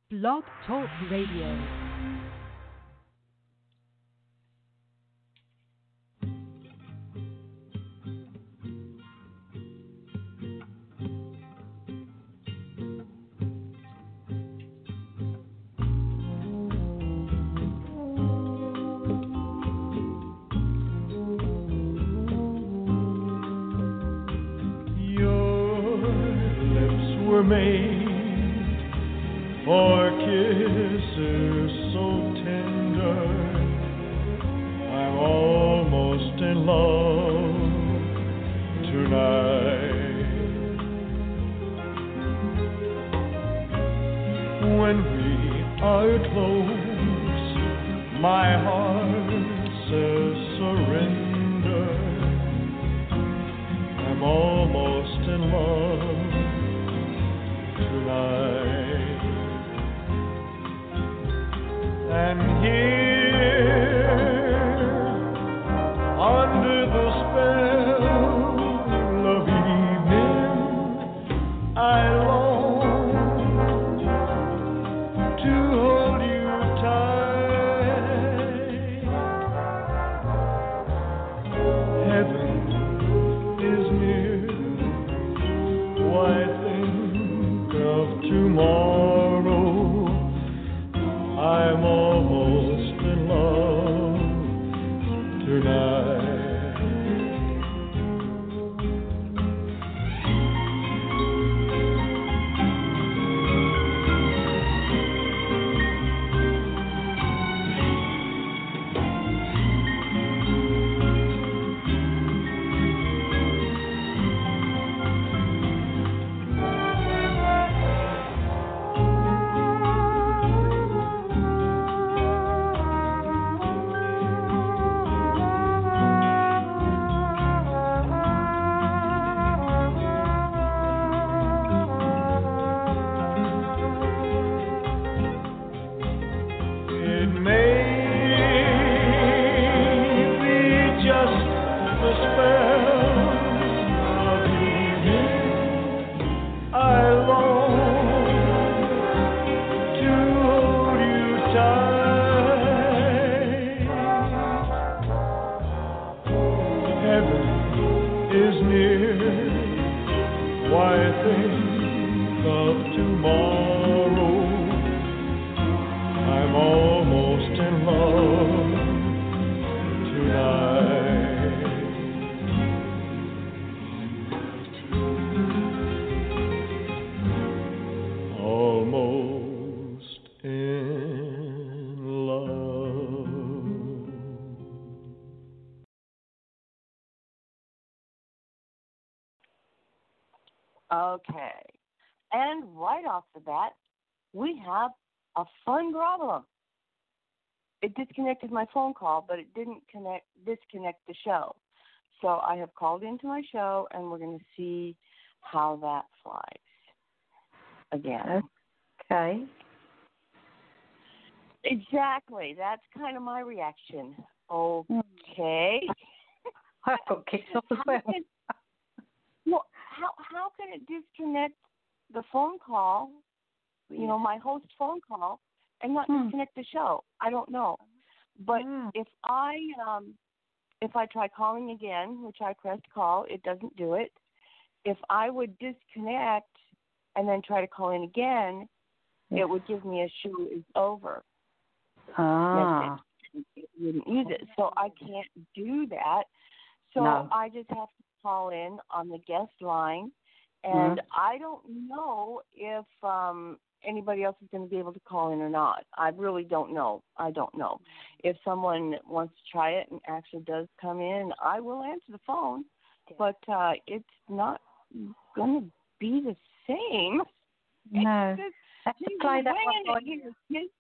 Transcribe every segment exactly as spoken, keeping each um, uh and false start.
Blog Talk Radio. Made for kisses so tender, I'm almost in love tonight. When we are close, my heart says surrender. I'm almost in love tonight. And here, under the spell of evening, I long to hold you tight. Heaven is near. Why of tomorrow, I'm almost in love tonight. Okay, and right off the bat, we have a fun problem. It disconnected my phone call, but it didn't connect disconnect the show. So I have called into my show, and we're going to see how that flies again. Okay. Exactly. That's kind of my reaction. Okay. I got kicked off as well. Well, how how can it disconnect the phone call, you know, my host phone call, and not hmm. disconnect the show? I don't know. But yeah. if I um if I try calling again, which I pressed call, it doesn't do it. If I would disconnect and then try to call in again, yes. it would give me a show is over. Ah. It wouldn't use it. So I can't do that. So no. I just have to call in on the guest line, and mm-hmm. I don't know if um, anybody else is going to be able to call in or not. I really don't know. I don't know. If someone wants to try it and actually does come in, I will answer the phone, but uh, it's not going to be the same. No. Just, Let's apply that one. It.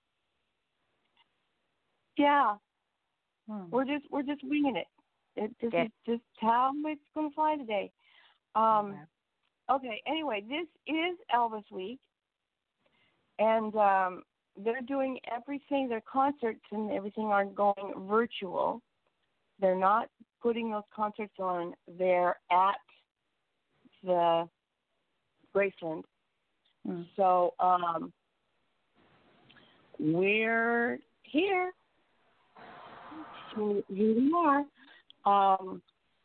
Yeah. Hmm. We're just we're just winging it. It this yeah. is just how it's going to fly today. Um, okay. Anyway, this is Elvis Week, and um, they're doing everything. Their concerts and everything are going virtual. They're not putting those concerts on. They're at the Graceland. Mm. So um, we're here. Here we are. Um,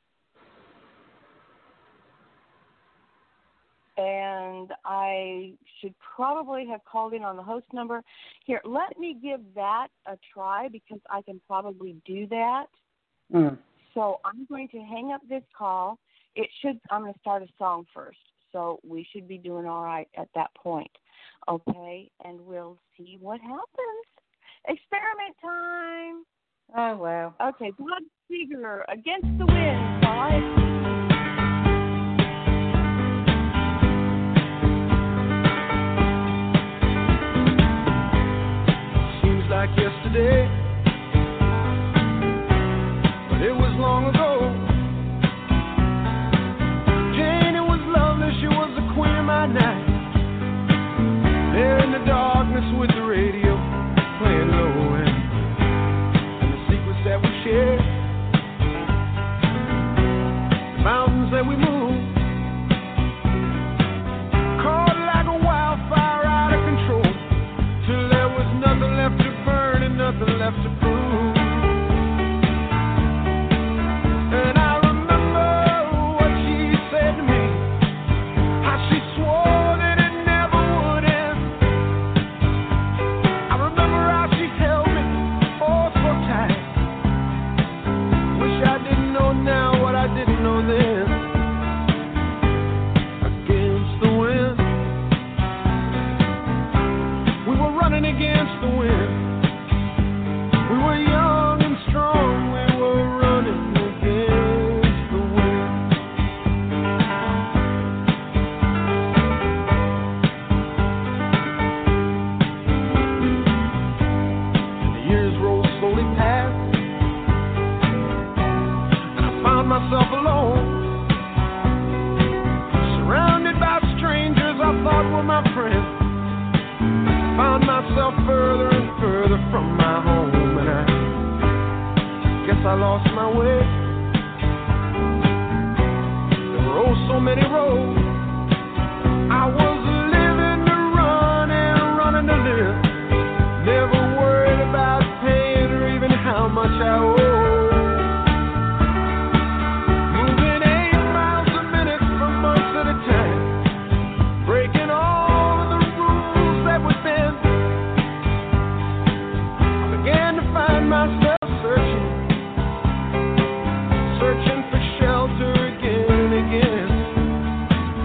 and I should probably have called in on the host number. Here, let me give that a try because I can probably do that. Mm. So I'm going to hang up this call. It should. I'm going to start a song first, so we should be doing all right at that point. Okay, and we'll see what happens. Experiment time. Oh, well. Okay, Blood Seeger, Against the Wind. Five. Like yesterday, but it was long ago. Jane, it was lovely, she was the queen of my night. There in the darkness with the radio playing low end, and the secrets that we shared, the mountains that we moved, caught like a wildfire out of control, till there was nothing left to nothing left to prove. And I remember what she said to me, how she swore that it never would end. I remember how she held me oh so tight. Wish I didn't know now what I didn't know then. Against the wind, we were running against the wind. We were young and strong, we were running against the wind. And the years rolled slowly past, and I found myself alone, surrounded by strangers I thought were my friends. Found myself further and further from my home. I guess I lost my way. There were oh so many roads. I was living to run and running to live. Never worried about paying or even how much I owe. Moving eight miles a minute for months at a time, breaking all of the rules that would bend. I began to find myself searching, searching for shelter again and again.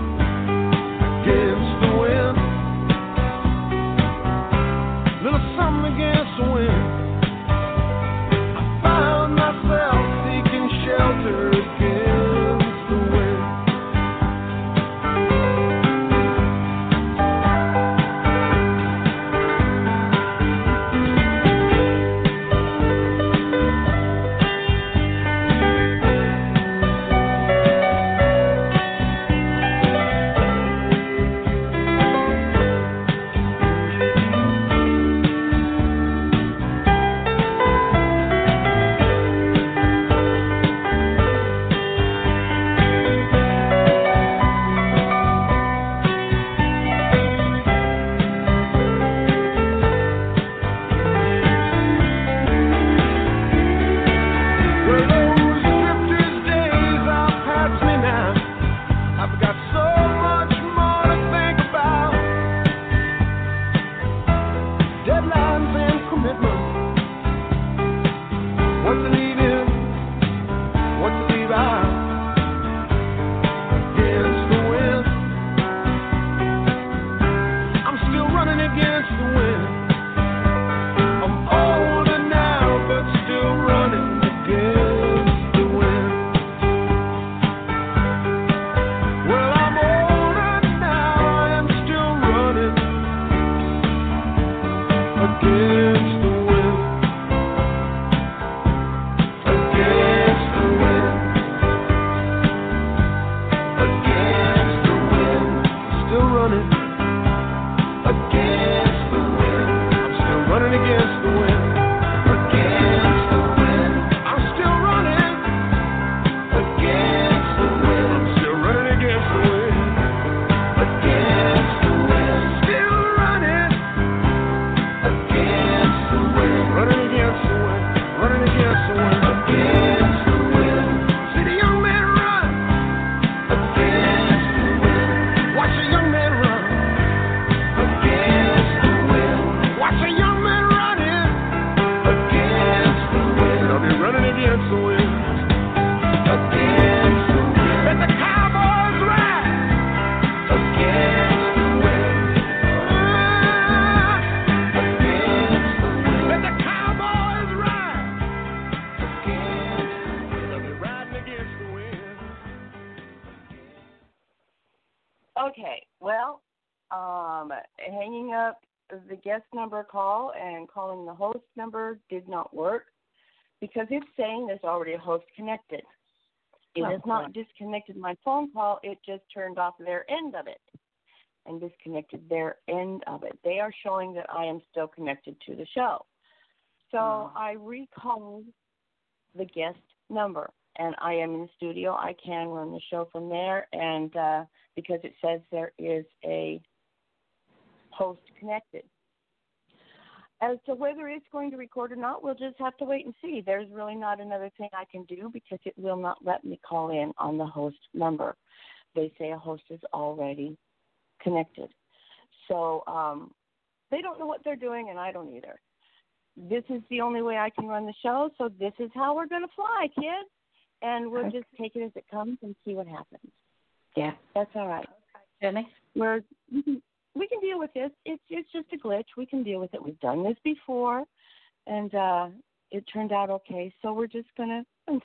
the guest number call and calling the host number did not work because it's saying there's already a host connected. It Oh, has not God. disconnected my phone call. It just turned off their end of it and disconnected their end of it. They are showing that I am still connected to the show. So Oh. I recalled the guest number, and I am in the studio. I can run the show from there, and uh, because it says there is a host connected. As to whether it's going to record or not, we'll just have to wait and see. There's really not another thing I can do because it will not let me call in on the host number. They say a host is already connected. So um, they don't know what they're doing, and I don't either. This is the only way I can run the show, so this is how we're going to fly, kids. And we'll Okay. just take it as it comes and see what happens. Yeah. That's all right. Jenny? We're, we can we can deal with this. It's it's just a glitch. We can deal with it. We've done this before, and uh, it turned out okay. So we're just gonna.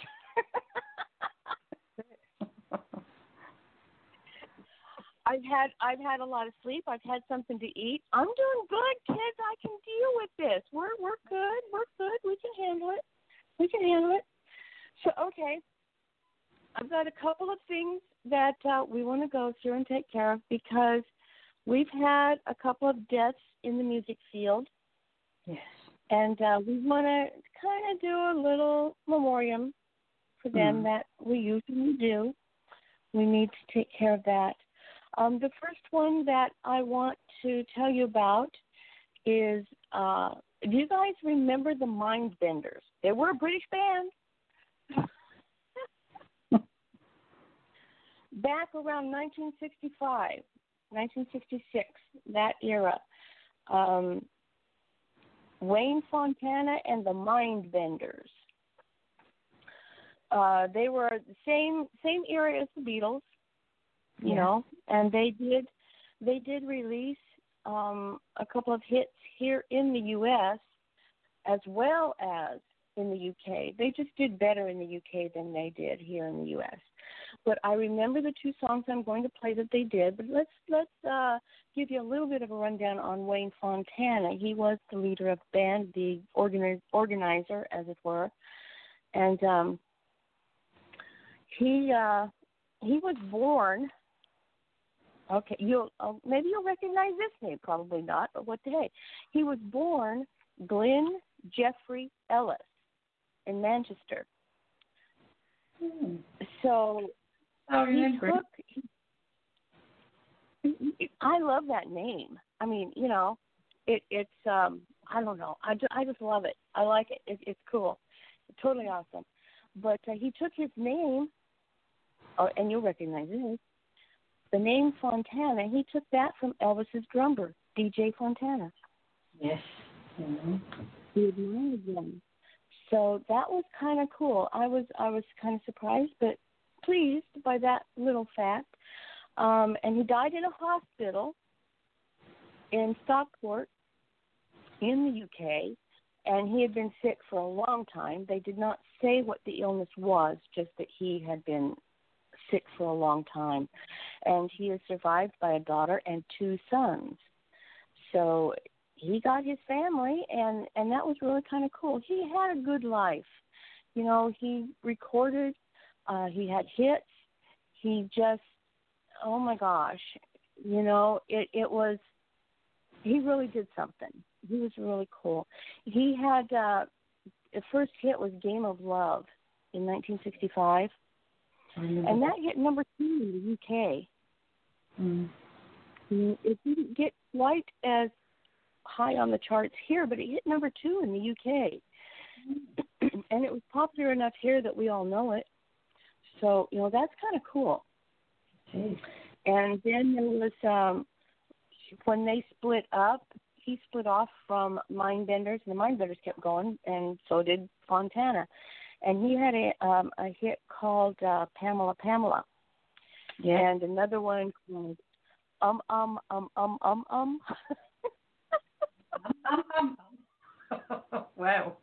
I've had I've had a lot of sleep. I've had something to eat. I'm doing good, kids. I can deal with this. We're we're good. We're good. We can handle it. We can handle it. So okay, I've got a couple of things that uh, we want to go through and take care of because we've had a couple of deaths in the music field, Yes. and uh, we want to kind of do a little memoriam for them Mm. that we usually do. We need to take care of that. Um, the first one that I want to tell you about is, uh, do you guys remember the Mindbenders? They were a British band. Back around nineteen sixty-five, nineteen sixty-six, that era, um, Wayne Fontana and the Mindbenders. Uh, they were the same same era as the Beatles, you Yeah. know, and they did they did release um, a couple of hits here in the U S as well as in the U K. They just did better in the U K than they did here in the U S. But I remember the two songs I'm going to play that they did. But let's let's uh, give you a little bit of a rundown on Wayne Fontana. He was the leader of the band, the organi- organizer, as it were, and um, he uh, he was born. Okay, you'll uh, maybe you'll recognize this name, probably not, but what the hey? He was born Glenn Jeffrey Ellis in Manchester. Hmm. So Oh, he yeah, great. took. He, I love that name. I mean, you know, it it's um I don't know. I, ju- I just love it. I like it. it it's cool. It's totally awesome. But uh, he took his name, oh, and you'll recognize it. The name Fontana, he took that from Elvis's drummer, D J Fontana. Yes. Mm-hmm. He admired them. So that was kind of cool. I was I was kind of surprised, but pleased by that little fact. Um, and he died in a hospital in Stockport in the U K, and he had been sick for a long time. They did not say what the illness was, just that he had been sick for a long time. And he is survived by a daughter and two sons. So he got his family, and, and that was really kind of cool. He had a good life. You know, he recorded, uh, he had hits. He just, oh, my gosh, you know, it, it was, he really did something. He was really cool. He had, uh, the first hit was Game of Love in nineteen sixty-five, and that hit number two in the U K. Mm. It didn't get quite as high on the charts here, but it hit number two in the U K. And it was popular enough here that we all know it. So, you know, that's kind of cool. Jeez. And then there was, um, when they split up, he split off from Mindbenders, and the Mindbenders kept going, and so did Fontana. And he had a, um, a hit called uh, Pamela, Pamela. Yeah. And another one called Um, Um, Um, Um, Um, Um. Wow.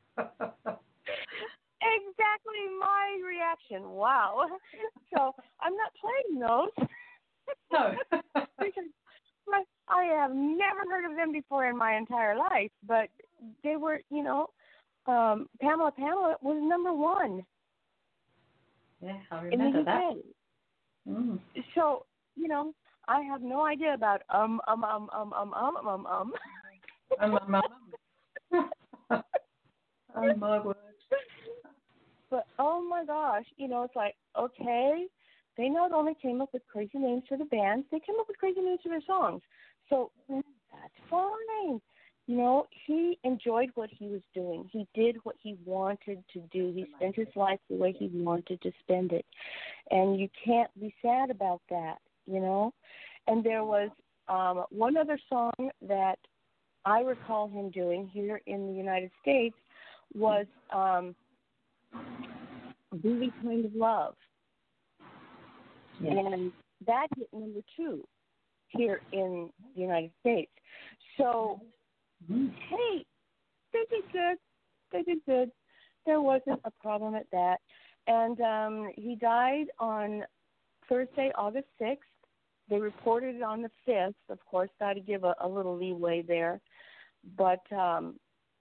Exactly my reaction. Wow. So I'm not playing those. No. Because I I have never heard of them before in my entire life, but they were, you know, um, Pamela Pamela was number one. Yeah, I in the remember U K. that. Mm. So, you know, I have no idea about um um um um um um um um. um, um, um. Oh my word. But oh my gosh, you know, it's like, okay, they not only came up with crazy names for the bands, they came up with crazy names for their songs. So that's fine. You know, he enjoyed what he was doing. He did what he wanted to do. He spent his life the way he wanted to spend it. And you can't be sad about that, you know. And there was um, one other song that I recall him doing here in the United States was um, Groovy Kind of Love. Yes. And that hit number two here in the United States. So, Mm-hmm. hey, they did good. They did good. There wasn't a problem at that. And um, he died on Thursday, August sixth. They reported it on the fifth. Of course, got to give a, a little leeway there. But um,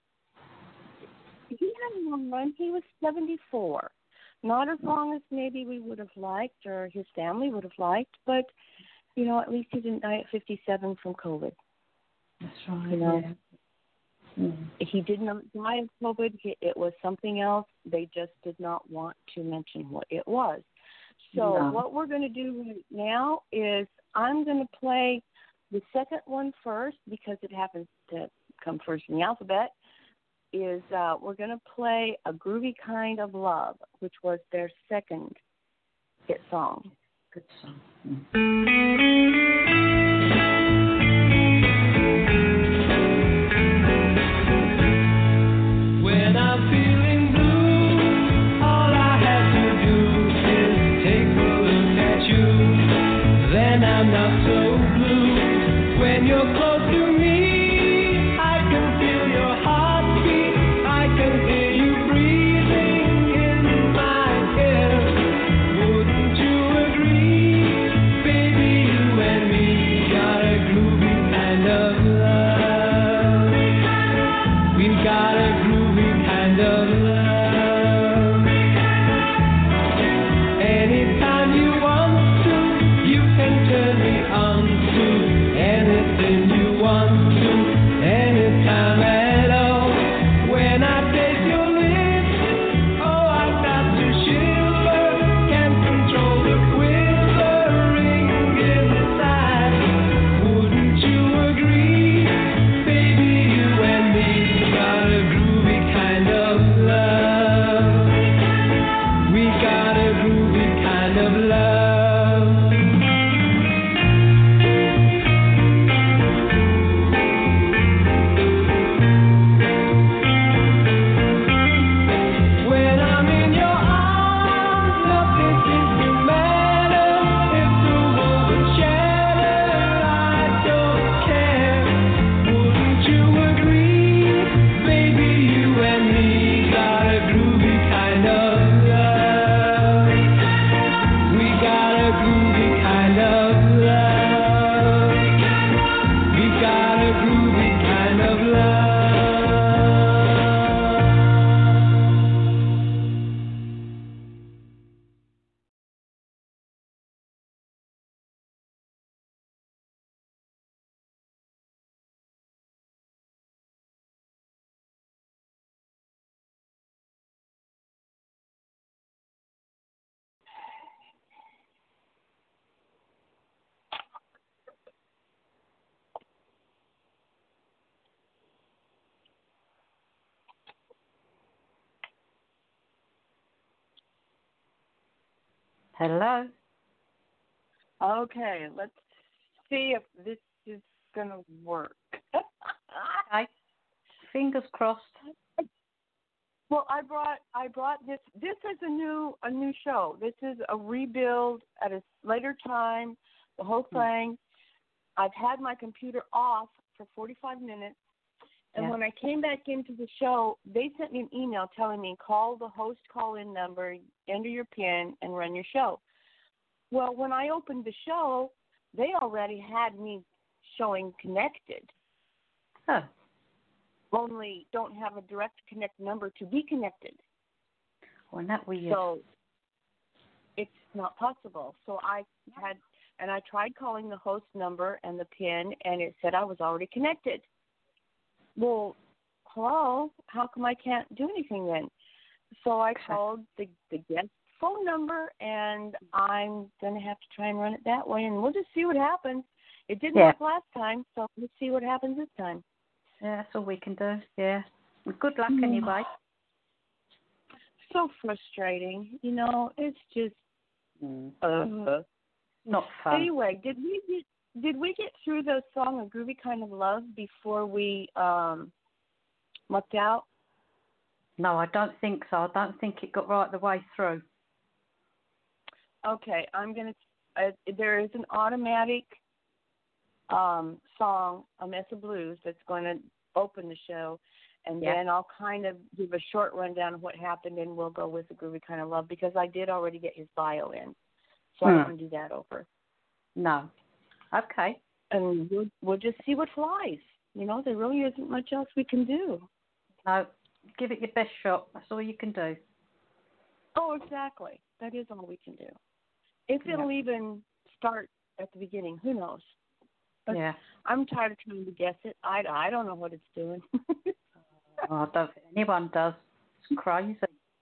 he had a long run. He was seventy-four. Not as long as maybe we would have liked or his family would have liked, but, you know, at least he didn't die at fifty-seven from COVID. That's right. You know, yeah. mm. He did not die of COVID. It was something else. They just did not want to mention what it was. So No. what we're going to do right now is I'm going to play the second one first because it happens to come first in the alphabet. Is uh, we're going to play A Groovy Kind of Love, which was their second hit song. Good song. Mm. When I'm feeling blue, all I have to do is take a look at you. Then I'm not so blue. When you're close to me, I can feel your heartbeat. I can hear you breathing in my ear. Wouldn't you agree? Baby, you and me got a groovy kind of love. We've got a groovy kind of love. Anytime you want to, you can turn me on to anything you want to, anytime at all. When I taste your lips, oh, I've got to shiver. Can't control the quivering inside. Wouldn't you agree? Baby, you and me got a groovy kind of love. We got a groovy kind of love. When I'm in your arms, nothing seems to matter. If the world was shattered, I don't care. Wouldn't you agree? Baby, you and me got a groovy kind of love. We got a groovy kind of love. We got a groovy kind of love. Hello. Okay, let's see if this is going to work. Okay. Fingers crossed. Well, I brought I brought this. This is a new a new show. This is a rebuild at a later time. The whole thing. I've had my computer off for forty-five minutes, and Yeah. when I came back into the show, they sent me an email telling me call the host call-in number, enter your PIN, and run your show. Well, when I opened the show, they already had me showing connected. Oh. Only don't have a direct connect number to be connected. Well, that weird. So it's not possible. So I had, and I tried calling the host number and the PIN, and it said I was already connected. Well, hello, how come I can't do anything then? So I called the, the guest phone number, and I'm going to have to try and run it that way, and we'll just see what happens. It didn't Yeah. work last time, so let's see what happens this time. Yeah, that's all we can do. Yeah. Well, good luck Mm. anyway. So frustrating. You know, it's just, Mm. uh. Not fun. Anyway, did we get, did we get through the song A Groovy Kind of Love before we um, mucked out? No, I don't think so. I don't think it got right the way through. Okay, I'm going to, uh, there is an automatic um, song, A Mess of Blues, that's going to open the show, and Yeah. then I'll kind of give a short rundown of what happened, and we'll go with A Groovy Kind of Love, because I did already get his bio in, so Hmm. I don't want to do that over. No. Okay. And we'll, we'll just see what flies. You know, there really isn't much else we can do. No. Give it your best shot. That's all you can do. Oh, exactly. That is all we can do. If Yeah. it'll even start at the beginning, who knows? But Yeah. I'm tired of trying to guess it. I, I don't know what it's doing. Oh, I don't think anyone does. It's crazy.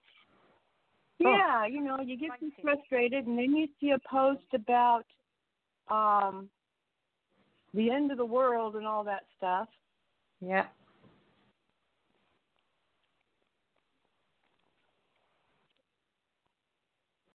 Yeah, you know, you get so frustrated, and then you see a post about um, the end of the world and all that stuff. Yeah.